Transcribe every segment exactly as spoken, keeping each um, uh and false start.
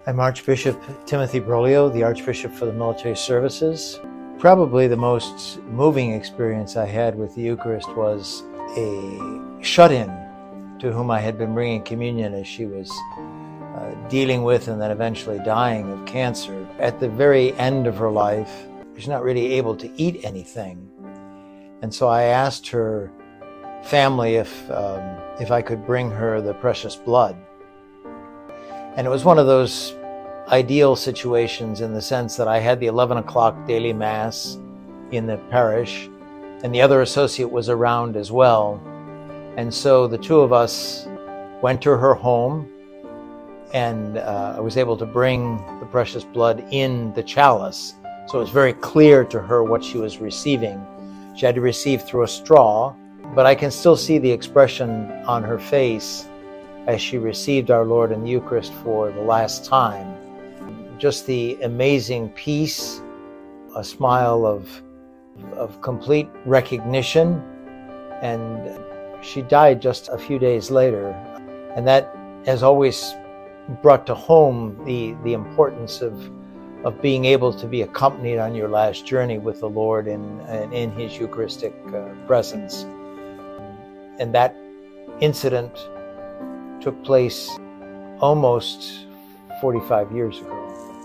I'm Archbishop Timothy Broglio, the Archbishop for the Military Services. Probably the most moving experience I had with the Eucharist was a shut-in to whom I had been bringing communion as she was uh, dealing with and then eventually dying of cancer. At the very end of her life, she's not really able to eat anything. And so I asked her family if, um, if I could bring her the precious blood. And it was one of those ideal situations in the sense that I had the eleven o'clock daily mass in the parish, and the other associate was around as well. And so the two of us went to her home, and uh, I was able to bring the precious blood in the chalice. So it was very clear to her what she was receiving. She had to receive through a straw, but I can still see the expression on her face as she received our Lord in the Eucharist for the last time. Just the amazing peace, a smile of, of complete recognition, and she died just a few days later. And that has always brought to home the, the importance of, of being able to be accompanied on your last journey with the Lord in, in His Eucharistic uh, presence. And that incident took place almost forty-five years ago.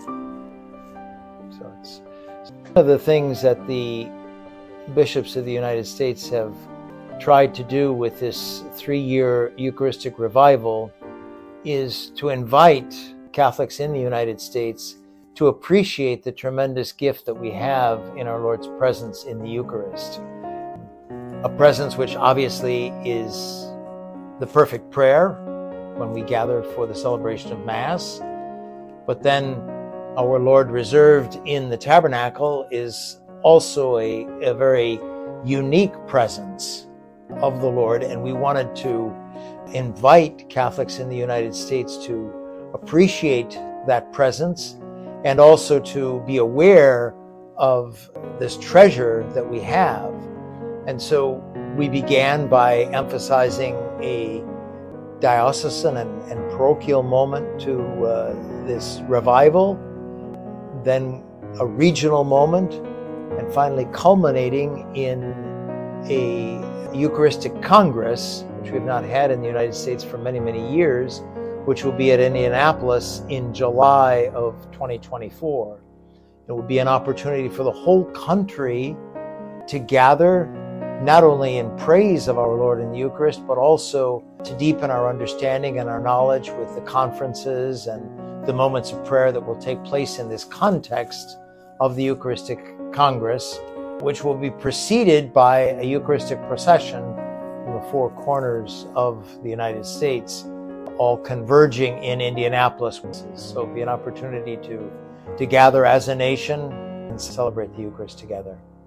So it's one of the things that the bishops of the United States have tried to do with this three-year Eucharistic revival is to invite Catholics in the United States to appreciate the tremendous gift that we have in our Lord's presence in the Eucharist. A presence which obviously is the perfect prayer when we gather for the celebration of Mass, but then our Lord reserved in the tabernacle is also a, a very unique presence of the Lord, and we wanted to invite Catholics in the United States to appreciate that presence and also to be aware of this treasure that we have. And so we began by emphasizing a diocesan and, and parochial moment to uh, this revival, then a regional moment, and finally culminating in a Eucharistic Congress, which we've not had in the United States for many, many years, which will be at Indianapolis in July of twenty twenty-four. It will be an opportunity for the whole country to gather, not only in praise of our Lord in the Eucharist, but also to deepen our understanding and our knowledge with the conferences and the moments of prayer that will take place in this context of the Eucharistic Congress, which will be preceded by a Eucharistic procession from the four corners of the United States, all converging in Indianapolis. So it'll be an opportunity to, to gather as a nation and celebrate the Eucharist together.